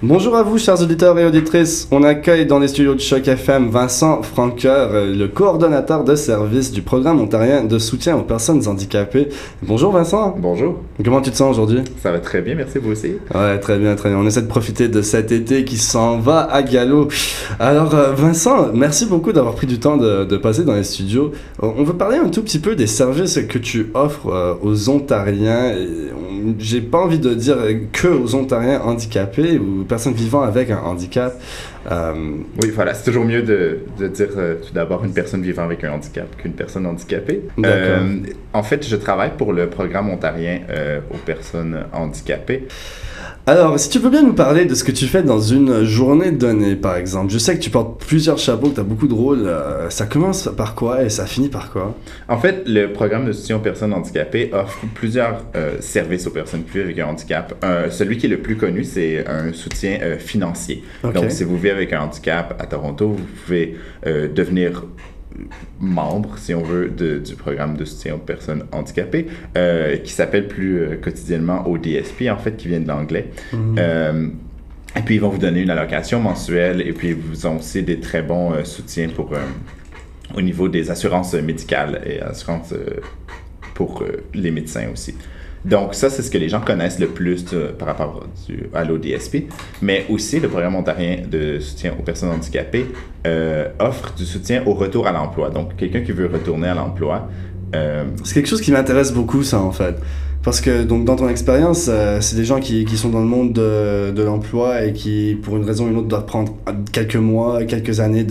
Bonjour à vous, chers auditeurs et auditrices. On accueille dans les studios de Choc FM Vincent Francoeur, le coordonnateur de service du programme ontarien de soutien aux personnes handicapées. Bonjour Vincent. Bonjour. Comment tu te sens aujourd'hui? Ça va très bien, merci, vous aussi. Ouais, très bien, très bien. On essaie de profiter de cet été qui s'en va à galop. Alors Vincent, merci beaucoup d'avoir pris du temps de passer dans les studios. On veut parler un tout petit peu des services que tu offres aux Ontariens. J'ai pas envie de dire que aux Ontariens handicapés ou personnes vivant avec un handicap. Oui, voilà, c'est toujours mieux de dire tout d'abord une personne vivant avec un handicap qu'une personne handicapée. En fait, je travaille pour le programme ontarien aux personnes handicapées. Alors, si tu veux bien nous parler de ce que tu fais dans une journée donnée, par exemple. Je sais que tu portes plusieurs chapeaux, que tu as beaucoup de rôles. Ça commence par quoi et ça finit par quoi? En fait, le programme de soutien aux personnes handicapées offre plusieurs services aux personnes qui vivent avec un handicap. Celui qui est le plus connu, c'est un soutien financier. Okay. Donc, si vous vivez avec un handicap à Toronto, vous pouvez devenir membre, si on veut, du programme de soutien aux personnes handicapées, qui s'appelle plus quotidiennement ODSP, en fait, qui vient de l'anglais. Et puis, ils vont vous donner une allocation mensuelle, et puis, ils ont aussi des très bons soutiens au niveau des assurances médicales et assurances pour les médecins aussi. Donc, ça, c'est ce que les gens connaissent le plus par rapport à l'ODSP. Mais aussi, le programme ontarien de soutien aux personnes handicapées offre du soutien au retour à l'emploi. Donc, quelqu'un qui veut retourner à l'emploi. C'est quelque chose qui m'intéresse beaucoup, ça, en fait. Parce que, donc, dans ton expérience, c'est des gens qui sont dans le monde de l'emploi et qui, pour une raison ou une autre, doivent prendre quelques mois, quelques années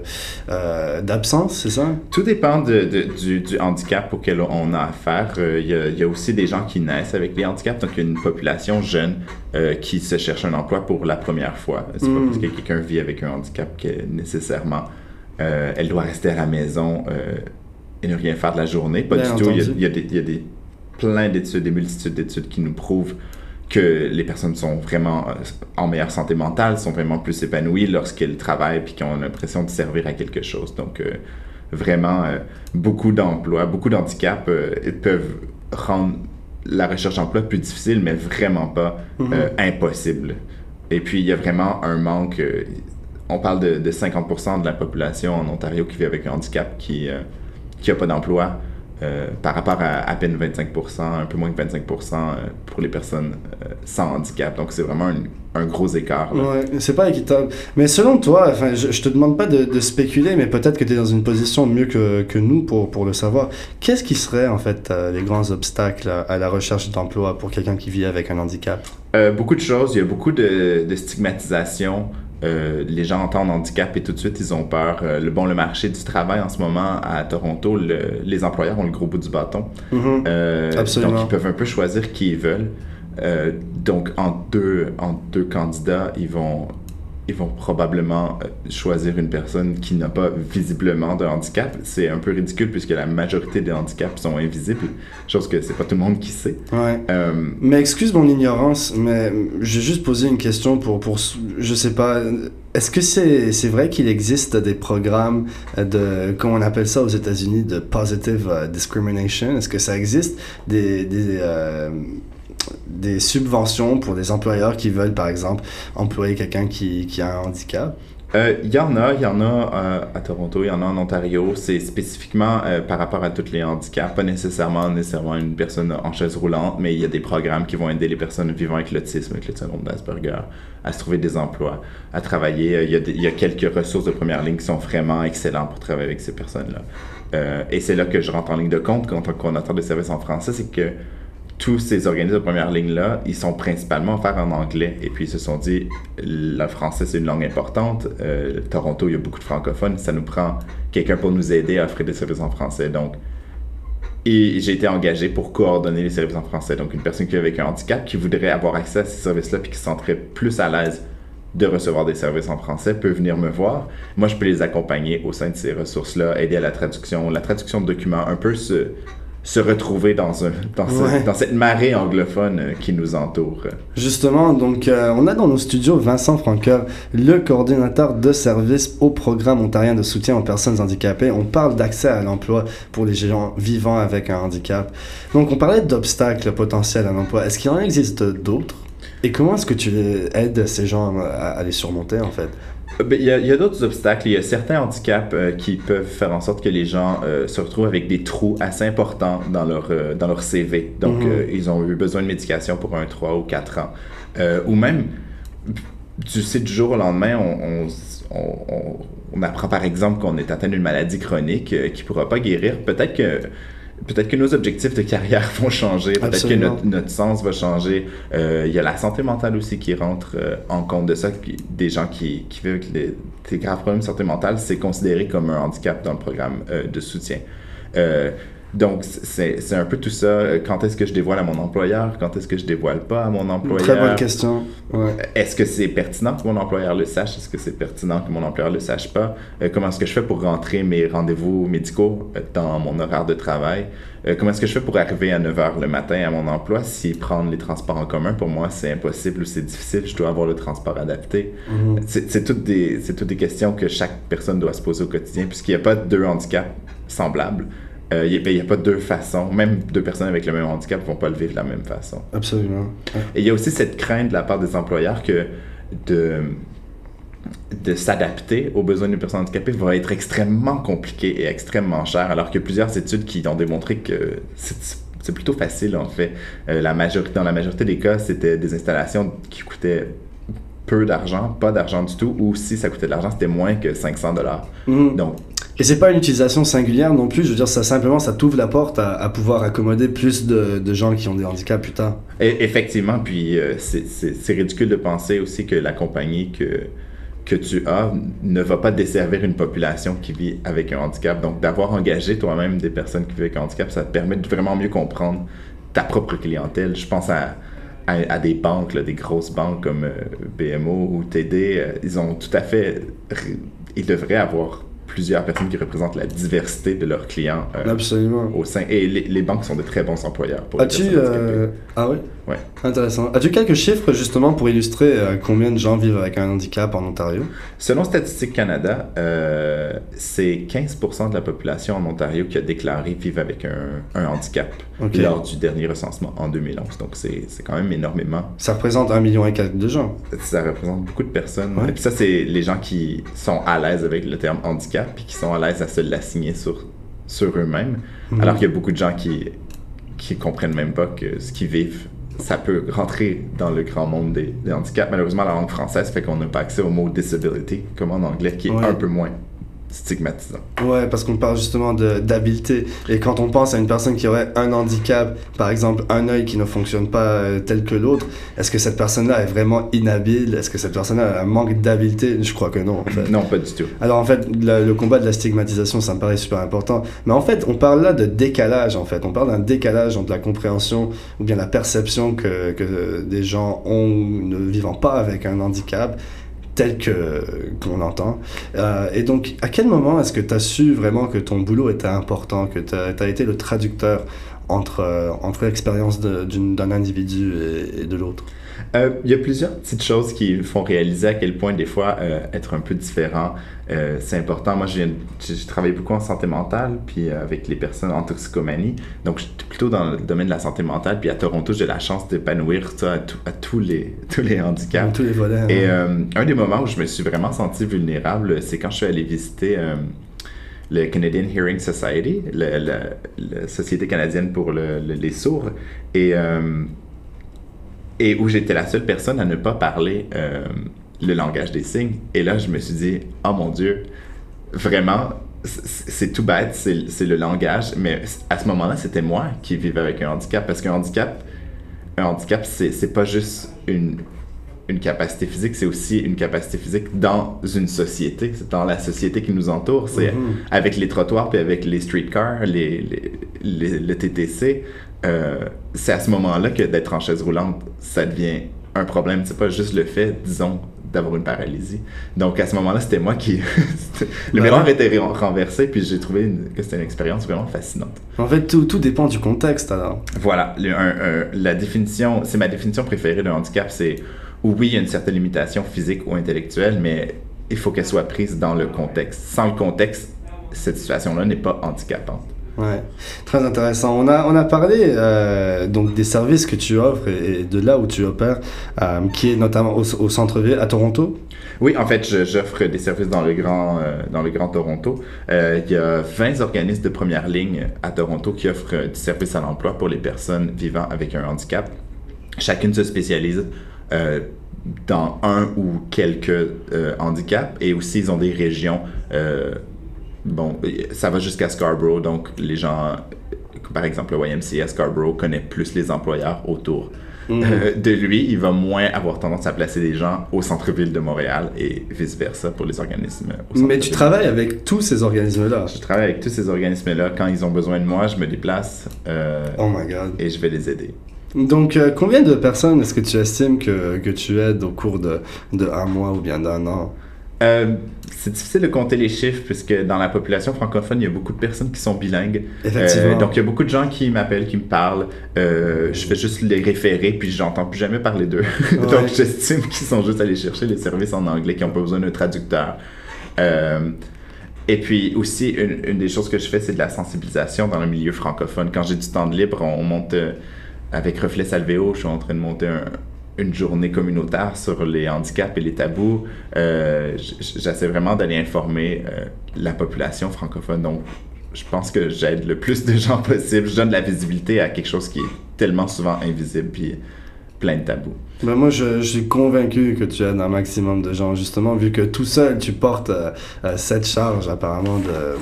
d'absence, c'est ça? Tout dépend du handicap auquel on a affaire. Il y a aussi des gens qui naissent avec des handicaps, donc il y a une population jeune qui se cherche un emploi pour la première fois. C'est pas parce que quelqu'un vit avec un handicap que nécessairement elle doit rester à la maison et ne rien faire de la journée. Pas du tout. Il y a plein d'études, des multitudes d'études qui nous prouvent que les personnes sont vraiment en meilleure santé mentale, sont vraiment plus épanouies lorsqu'elles travaillent et qu'ils ont l'impression de servir à quelque chose. Donc, vraiment, beaucoup d'emplois, beaucoup d'handicaps peuvent rendre la recherche d'emploi plus difficile, mais vraiment pas impossible. Et puis, il y a vraiment un manque. On parle de 50% de la population en Ontario qui vit avec un handicap qui n'a pas d'emploi. Par rapport à peine 25%, un peu moins que 25% pour les personnes sans handicap. Donc, c'est vraiment un gros écart. Là. Ouais, c'est pas équitable. Mais selon toi, enfin, je te demande pas de spéculer, mais peut-être que tu es dans une position mieux que nous pour le savoir. Qu'est-ce qui serait, en fait, les grands obstacles à la recherche d'emploi pour quelqu'un qui vit avec un handicap? Beaucoup de choses. Il y a beaucoup de stigmatisation. Les gens entendent handicap et tout de suite ils ont peur. Le marché du travail en ce moment à Toronto, les employeurs ont le gros bout du bâton. Absolument. Donc ils peuvent un peu choisir qui ils veulent. Donc en deux candidats, ils vont probablement choisir une personne qui n'a pas visiblement de handicap. C'est un peu ridicule puisque la majorité des handicaps sont invisibles, chose que c'est pas tout le monde qui sait. Ouais. Mais excuse mon ignorance, mais j'ai juste posé une question pour je sais pas, est-ce que c'est vrai qu'il existe des programmes comment on appelle ça aux États-Unis, de positive discrimination? Est-ce que ça existe des subventions pour des employeurs qui veulent, par exemple, employer quelqu'un qui a un handicap? Il y en a à Toronto, il y en a en Ontario. C'est spécifiquement par rapport à tous les handicaps, pas nécessairement une personne en chaise roulante, mais il y a des programmes qui vont aider les personnes vivant avec l'autisme, avec le syndrome d'Asperger, à se trouver des emplois, à travailler. Il y a quelques ressources de première ligne qui sont vraiment excellentes pour travailler avec ces personnes-là. Et c'est là que je rentre en ligne de compte en tant que coordonnateur de services en français, c'est que tous ces organismes de première ligne-là, ils sont principalement offerts en anglais. Et puis, ils se sont dit, le français, c'est une langue importante. Toronto, il y a beaucoup de francophones. Ça nous prend quelqu'un pour nous aider à offrir des services en français. Donc, et j'ai été engagé pour coordonner les services en français. Donc, une personne qui vit avec un handicap, qui voudrait avoir accès à ces services-là, puis qui se sentirait plus à l'aise de recevoir des services en français, peut venir me voir. Moi, je peux les accompagner au sein de ces ressources-là, aider à la traduction de documents, un peu se retrouver dans cette marée anglophone qui nous entoure. Justement, donc on a dans nos studios Vincent Francoeur, le coordinateur de service au programme ontarien de soutien aux personnes handicapées. On parle d'accès à l'emploi pour les gens vivant avec un handicap. Donc on parlait d'obstacles potentiels à l'emploi. Est-ce qu'il en existe d'autres? Et comment est-ce que tu aides ces gens à les surmonter, en fait? Il y a d'autres obstacles. Il y a certains handicaps qui peuvent faire en sorte que les gens se retrouvent avec des trous assez importants dans leur CV. Donc, ils ont eu besoin de médication pour 3 ou 4 ans. Ou même, tu sais, du jour au lendemain, on apprend par exemple qu'on est atteint d'une maladie chronique qui ne pourra pas guérir. Peut-être que nos objectifs de carrière vont changer, peut-être Absolument. que notre sens va changer. Il y a la santé mentale aussi qui rentre en compte de ça. Des gens qui vivent avec des graves problèmes de santé mentale, c'est considéré comme un handicap dans le programme de soutien. Donc, c'est un peu tout ça. Quand est-ce que je dévoile à mon employeur? Quand est-ce que je dévoile pas à mon employeur? Très bonne question. Ouais. Est-ce que c'est pertinent que mon employeur le sache? Est-ce que c'est pertinent que mon employeur le sache pas? Comment est-ce que je fais pour rentrer mes rendez-vous médicaux dans mon horaire de travail? Comment est-ce que je fais pour arriver à 9 h le matin à mon emploi si prendre les transports en commun, pour moi, c'est impossible ou c'est difficile? Je dois avoir le transport adapté. C'est toutes des questions que chaque personne doit se poser au quotidien puisqu'il n'y a pas 2 handicaps semblables. Il n'y a pas 2 façons. Même 2 personnes avec le même handicap ne vont pas le vivre de la même façon. Absolument. Ouais. Et il y a aussi cette crainte de la part des employeurs que de s'adapter aux besoins d'une personne handicapée va être extrêmement compliqué et extrêmement cher, alors qu'il y a plusieurs études qui ont démontré que c'est plutôt facile, en fait. Dans la majorité des cas, c'était des installations qui coûtaient peu d'argent, pas d'argent du tout, ou si ça coûtait de l'argent, c'était moins que 500 $. Donc, et c'est pas une utilisation singulière non plus, je veux dire, ça t'ouvre la porte à pouvoir accommoder plus de gens qui ont des handicaps plus tard. Et effectivement, puis c'est ridicule de penser aussi que la compagnie que tu as ne va pas desservir une population qui vit avec un handicap. Donc, d'avoir engagé toi-même des personnes qui vivent avec un handicap, ça te permet de vraiment mieux comprendre ta propre clientèle. Je pense à des banques, là, des grosses banques comme BMO ou TD, ils ont tout à fait... Ils devraient avoir plusieurs personnes qui représentent la diversité de leurs clients Absolument. au sein. Et les banques sont de très bons employeurs pour les As-tu... personnes handicapées. Ah oui? Ouais. Intéressant. As-tu quelques chiffres justement pour illustrer combien de gens vivent avec un handicap en Ontario? Selon Statistique Canada, c'est 15% de la population en Ontario qui a déclaré vivre avec un handicap lors du dernier recensement en 2011. Donc c'est quand même énormément. Ça représente 1,4 million de gens. Ça représente beaucoup de personnes. Ouais. Et puis ça, c'est les gens qui sont à l'aise avec le terme handicap puis qui sont à l'aise à se l'assigner sur eux-mêmes. Alors qu'il y a beaucoup de gens qui comprennent même pas que ce qu'ils vivent, ça peut rentrer dans le grand monde des handicaps. Malheureusement, la langue française fait qu'on n'a pas accès au mot disability, comme en anglais, qui est un peu moins stigmatisant. Ouais, parce qu'on parle justement d'habileté. Et quand on pense à une personne qui aurait un handicap, par exemple un œil qui ne fonctionne pas tel que l'autre, est-ce que cette personne-là est vraiment inhabile? Est-ce que cette personne-là a un manque d'habileté? Je crois que non, en fait. Non, pas du tout. Alors en fait, le combat de la stigmatisation, ça me paraît super important. Mais en fait, on parle là de décalage, en fait. On parle d'un décalage entre la compréhension ou bien la perception que des gens ont ne vivant pas avec un handicap tel qu'on entend. Et donc, à quel moment est-ce que tu as su vraiment que ton boulot était important, que tu as été le traducteur entre l'expérience d'un individu et de l'autre? Il y a plusieurs petites choses qui font réaliser à quel point des fois être un peu différent, c'est important. Moi, j'ai travaillé beaucoup en santé mentale, puis avec les personnes en toxicomanie. Donc, je suis plutôt dans le domaine de la santé mentale. Puis à Toronto, j'ai la chance d'épanouir ça à tous les handicaps. Tous les volets. Et un des moments où je me suis vraiment senti vulnérable, c'est quand je suis allé visiter le Canadian Hearing Society, la Société canadienne pour les sourds. Et où j'étais la seule personne à ne pas parler le langage des signes. Et là, je me suis dit, oh mon Dieu, vraiment, c'est tout bête, c'est le langage. Mais à ce moment-là, c'était moi qui vivais avec un handicap. Parce qu'un handicap, c'est pas juste une capacité physique, c'est aussi une capacité physique dans une société. C'est dans la société qui nous entoure. C'est avec les trottoirs, puis avec les streetcars, le TTC. C'est à ce moment-là que d'être en chaise roulante, ça devient un problème. C'est pas juste le fait, disons, d'avoir une paralysie. Donc à ce moment-là, c'était moi qui... le miroir était renversé, puis j'ai trouvé que c'était une expérience vraiment fascinante. En fait, tout dépend du contexte, alors. Voilà. La définition, c'est ma définition préférée d'un handicap, c'est oui, il y a une certaine limitation physique ou intellectuelle, mais il faut qu'elle soit prise dans le contexte. Sans le contexte, cette situation-là n'est pas handicapante. Ouais, très intéressant. On a parlé donc des services que tu offres et de là où tu opères, qui est notamment au centre-ville à Toronto. Oui, en fait, j'offre des services dans le grand Toronto. Il y a 20 organismes de première ligne à Toronto qui offrent du service à l'emploi pour les personnes vivant avec un handicap. Chacune se spécialise dans un ou quelques handicaps et aussi ils ont des régions. Bon, ça va jusqu'à Scarborough, donc les gens, par exemple, le YMCA à Scarborough connaît plus les employeurs autour. De lui, il va moins avoir tendance à placer des gens au centre-ville de Montréal et vice-versa pour les organismes au centre-ville. Mais tu travailles avec tous ces organismes-là. Je travaille avec tous ces organismes-là. Quand ils ont besoin de moi, je me déplace Oh my God. et je vais les aider. Donc, combien de personnes est-ce que tu estimes que tu aides au cours de un mois ou bien d'un an? C'est difficile de compter les chiffres puisque dans la population francophone, il y a beaucoup de personnes qui sont bilingues. Effectivement. Donc, il y a beaucoup de gens qui m'appellent, qui me parlent. Je fais juste les référer puis j'entends plus jamais parler d'eux. Ouais. Donc, j'estime qu'ils sont juste allés chercher les services en anglais, qui n'ont pas besoin d'un traducteur. Et puis aussi, une des choses que je fais, c'est de la sensibilisation dans le milieu francophone. Quand j'ai du temps de libre, on monte avec Reflet Salvéo, je suis en train de monter une journée communautaire sur les handicaps et les tabous. J'essaie vraiment d'aller informer la population francophone. Donc, je pense que j'aide le plus de gens possible. Je donne de la visibilité à quelque chose qui est tellement souvent invisible puis plein de tabous. Ben moi, je suis convaincu que tu aides un maximum de gens, justement, vu que tout seul, tu portes cette charge, apparemment,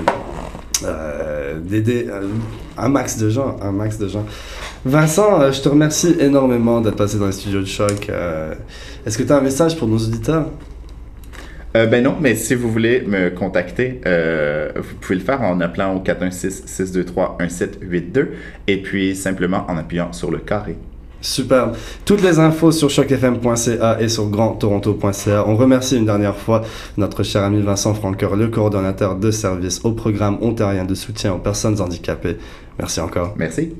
d'aider un max de gens. Vincent, je te remercie énormément d'être passé dans les studios de Choc. Est-ce que tu as un message pour nos auditeurs? Ben non, mais si vous voulez me contacter, vous pouvez le faire en appelant au 416-623-1782 et puis simplement en appuyant sur le carré. Super. Toutes les infos sur chocfm.ca et sur grandtoronto.ca. On remercie une dernière fois notre cher ami Vincent Francoeur, le coordonnateur de service au programme ontarien de soutien aux personnes handicapées. Merci encore. Merci.